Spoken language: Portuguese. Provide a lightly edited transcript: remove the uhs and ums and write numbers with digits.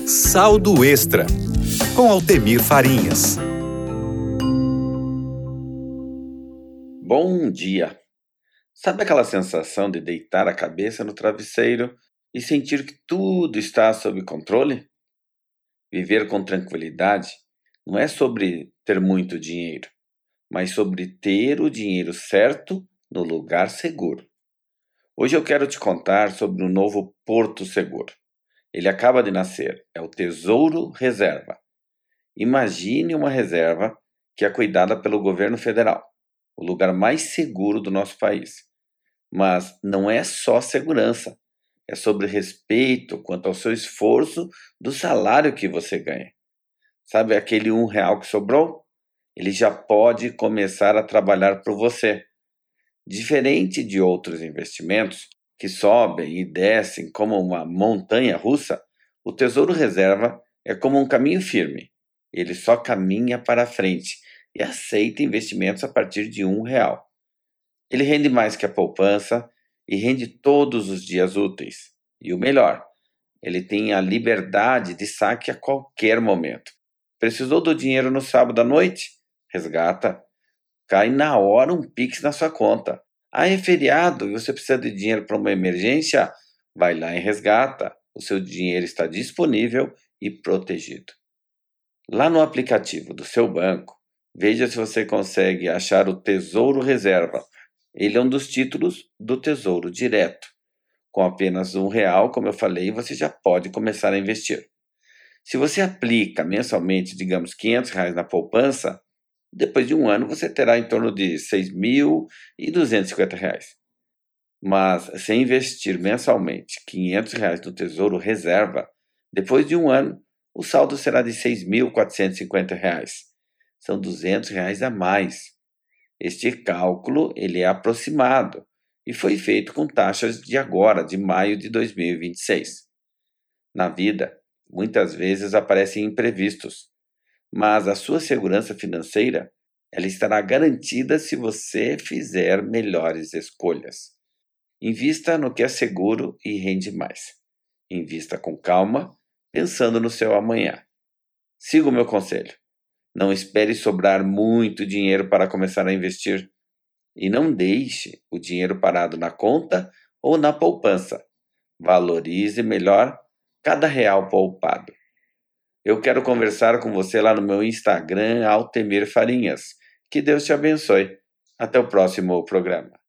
Saldo Extra, com Altemir Farinhas. Bom dia! Sabe aquela sensação de deitar a cabeça no travesseiro e sentir que tudo está sob controle? Viver com tranquilidade não é sobre ter muito dinheiro, mas sobre ter o dinheiro certo no lugar seguro. Hoje eu quero te contar sobre o novo Porto Seguro. Ele acaba de nascer, é o Tesouro Reserva. Imagine uma reserva que é cuidada pelo governo federal, o lugar mais seguro do nosso país. Mas não é só segurança, é sobre respeito quanto ao seu esforço do salário que você ganha. Sabe aquele R$ 1 que sobrou? Ele já pode começar a trabalhar por você. Diferente de outros investimentos que sobem e descem como uma montanha russa, o Tesouro Reserva é como um caminho firme. Ele só caminha para frente e aceita investimentos a partir de R$ 1. Ele rende mais que a poupança e rende todos os dias úteis. E o melhor, ele tem a liberdade de saque a qualquer momento. Precisou do dinheiro no sábado à noite? Resgata. Cai na hora um Pix na sua conta. Ah, é feriado e você precisa de dinheiro para uma emergência? Vai lá e resgata. O seu dinheiro está disponível e protegido. Lá no aplicativo do seu banco, veja se você consegue achar o Tesouro Reserva. Ele é um dos títulos do Tesouro Direto. Com apenas R$ 1, como eu falei, você já pode começar a investir. Se você aplica mensalmente, digamos, R$ 500 na poupança, depois de um ano você terá em torno de R$ 6.250. Mas se investir mensalmente R$ 500 no Tesouro Reserva, depois de um ano, o saldo será de R$ 6.450. São R$ 200 a mais. Este cálculo ele é aproximado e foi feito com taxas de agora, de maio de 2026. Na vida, muitas vezes aparecem imprevistos, mas a sua segurança financeira ela estará garantida se você fizer melhores escolhas. Invista no que é seguro e rende mais. Invista com calma, pensando no seu amanhã. Siga o meu conselho. Não espere sobrar muito dinheiro para começar a investir. E não deixe o dinheiro parado na conta ou na poupança. Valorize melhor cada real poupado. Eu quero conversar com você lá no meu Instagram, Altemir Farinhas. Que Deus te abençoe. Até o próximo programa.